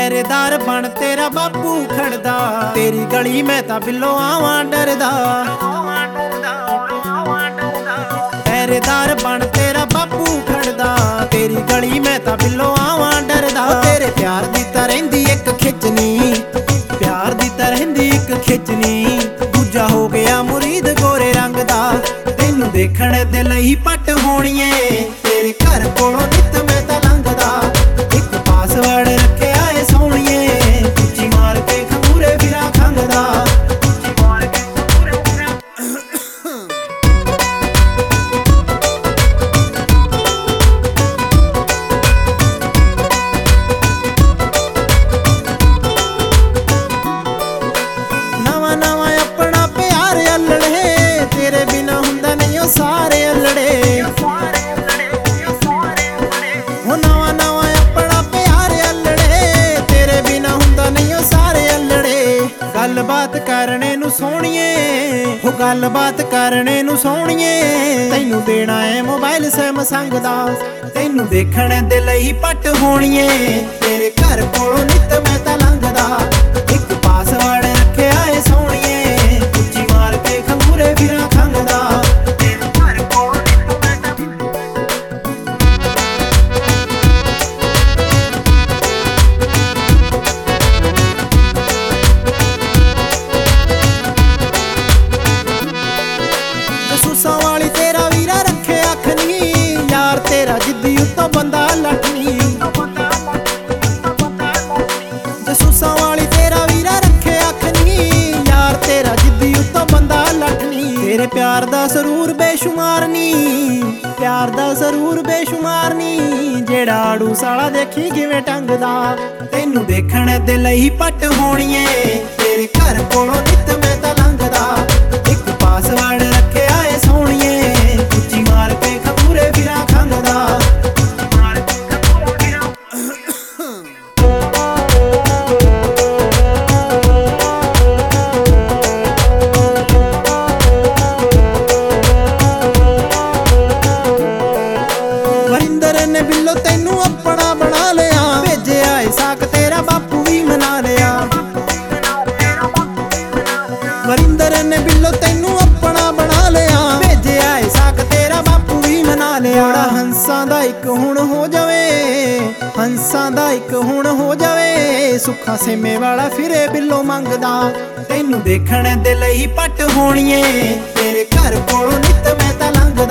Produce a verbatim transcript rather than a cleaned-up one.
ਪਹਿਰੇਦਾਰ ਬਣ ਤੇਰਾ ਬਾਪੂ ਖੜਦਾ, ਤੇਰੀ ਗਲੀ ਮੈਂ ਤਾਂ ਬਿੱਲੋ ਆਵਾਂ ਡਰਦਾ। ਪਹਿਰੇਦਾਰ ਬਣ ਤੇਰਾ ਬਾਪੂ ਖੜਦਾ, ਤੇਰੀ ਗਲੀ ਮੈਂ ਤਾਂ ਬਿੱਲੋ ਆਵਾਂ ਡਰਦਾ। ਤੇਰੇ ਪਿਆਰ ਦੀ ਤਾਂ ਰਹਿੰਦੀ ਇੱਕ ਖਿੱਚਣੀ, ਪਿਆਰ ਦੀ ਤਾਂ ਰਹਿੰਦੀ ਇੱਕ ਖਿੱਚਣੀ। ਦੂਜਾ ਹੋ ਗਿਆ ਮੁਰੀਦ ਗੋਰੇ ਰੰਗ ਦਾ, ਤੈਨੂੰ ਦੇਖਣ ਦੇ ਲਈ ਪੱਟ ਹੋਣੀਏ। ਤੇਰੇ ਘਰ ਕੋਲੋਂ ਨਿੱਤ ਮੈਂ ਤਾਂ ਲੰਘਦਾ, ਇੱਕ ਪਾਸਵਰਡ ਰੱਖਿਆ ਏ ਸੋਹਣੀਏ। ਉੱਚੀ ਮਾਰ ਕੇ ਖੰਗੂਰੇ ਫਿਰਾਂ ਖੰਗਦਾ, ਉੱਚੀ ਮਾਰ ਕੇ ਖੰਗੂਰੇ ਫਿਰਾਂ। ਨਵਾਂ ਨਵਾਂ ਆਪਣਾ ਪਿਆਰ ਅਲੜੇ, ਤੇਰੇ ਬਿਨਾ ਹੁੰਦਾ ਨਹੀਂ ਉਹ ਸਾਰੇ ਅਲੜੇ। ਉਹ ਨਵਾਂ ਨਵਾਂ ਆਪਣਾ ਪਿਆਰ ਅਲੜੇ, ਤੇਰੇ ਬਿਨਾ ਹੁੰਦਾ ਨਹੀਂ ਉਹ ਸਾਰੇ ਅਲੜੇ। ਗੱਲਬਾਤ ਕਰਨੇ ਨੂੰ ਸੋਹਣੀਏ, ਉਹ ਗੱਲਬਾਤ ਕਰਨੇ ਨੂੰ ਸੋਹਣੀਏ। ਤੈਨੂੰ ਦੇਣਾ ਏ ਮੋਬਾਈਲ ਸੈਮਸੰਗ ਦਾ, ਤੈਨੂੰ ਦੇਖਣ ਦੇ ਲਈ ਪੱਟ ਹੋਣੀਏ। ਤੇਰੇ ਘਰ ਕੋਲੋਂ ਨਿੱਤ ਮੈਂ ਤਾਂ ਲੰਘਦਾ, ਇੱਕ ਪਾਸਵਰਡ ਰੱਖਿਆ ਏ ਸੋਹਣੀਏ। ਉੱਚੀ ਮਾਰ ਕੇ ਖੰਗੂਰੇ ਫਿਰਾਂ ਖੰਗਦਾ, ਤੇਰੇ ਘਰ ਕੋਲੋਂ ਨਿੱਤ ਮੈਂ ਤਾਂ। ਜਸੂਸਾਂ ਵਾਲੀ ਤੇਰਾ ਵੀਰਾ ਰੱਖੇ ਅੱਖ ਨੀ, ਯਾਰ ਤੇਰਾ ਜਿੱਦੀ ਉੱਤੋਂ ਬੰਦਾ ਲੱਠਣੀ। ਜਸੂਸਾਂ ਵਾਲੀ ਤੇਰਾ ਵੀਰਾ ਰੱਖੇ ਅੱਖ ਨੀ, ਯਾਰ ਤੇਰਾ ਜਿੱਦੀ ਉੱਤੋਂ ਬੰਦਾ ਲੱਠਣੀ। ਤੇਰੇ ਪਿਆਰ ਦਾ ਸਰੂਰ ਬੇਸ਼ੁਮਾਰ ਨੀ, ਪਿਆਰ ਦਾ ਸਰੂਰ ਬੇਸ਼ੁਮਾਰ ਨੀ। ਜਿਹੜਾ ਆੜੂ ਸਾਲਾ ਦੇਖੀ ਕਿਵੇਂ ਟੰਗਦਾ, ਤੈਨੂੰ ਦੇਖਣ ਦੇ ਲਈ ਪੱਟ ਹੋਣੀਏ। ਤੇਰੇ ਘਰ ਕੋਲੋਂ ਨਿੱਤ ਮੈਂ ਤਾਂ ਲੰਘਦਾ, ਇੱਕ ਪਾਸਵਰਡ ਰੱਖਿਆ ਏ ਸੋਹਣੀਏ। ਉੱਚੀ ਮਾਰ ਕੇ ਖੰਗੂਰੇ ਫਿਰਾਂ ਖੰਗਦਾ, ਮਾਰ ਕੇ ਖੰਗੂਰੇ ਫਿਰਾਂ। ਵਰਿੰਦਰ ਨੇ ਬਿੱਲੋ ਤੈਨੂੰ ਆਪਣਾ ਬਣਾ ਲਿਆ, ਭੇਜਿਆ ਏ ਸਾਕ ਤੇਰਾ ਬਾਪੂ ਵੀ ਮਨਾ ਲਿਆ। ਵਰਿੰਦਰ ਨੇ ਬਿੱਲੋ ਤੈਨੂੰ ਆਪਣਾ ਬਣਾ ਲਿਆ, ਭੇਜਿਆ ਏ ਸਾਕ ਤੇਰਾ ਬਾਪੂ ਵੀ ਮਨਾ ਲਿਆ। ਹੰਸਾਂ ਦਾ ਇੱਕ ਹੁਣ ਹੋ ਜਾਵੇ, ਹੰਸਾਂ ਦਾ ਇੱਕ ਹੁਣ ਹੋ ਜਾਵੇ। ਸੁੱਖਾ ਸੇਮੇ ਵਾਲਾ ਫਿਰੇ ਬਿੱਲੋ ਮੰਗਦਾ, ਤੈਨੂੰ ਦੇਖਣ ਦੇ ਲਈ ਪੱਟ ਹੋਣੀਏ। ਤੇਰੇ ਘਰ ਕੋਲੋਂ ਨਿੱਤ ਮੈਂ ਤਾਂ ਲੰਘਦਾ।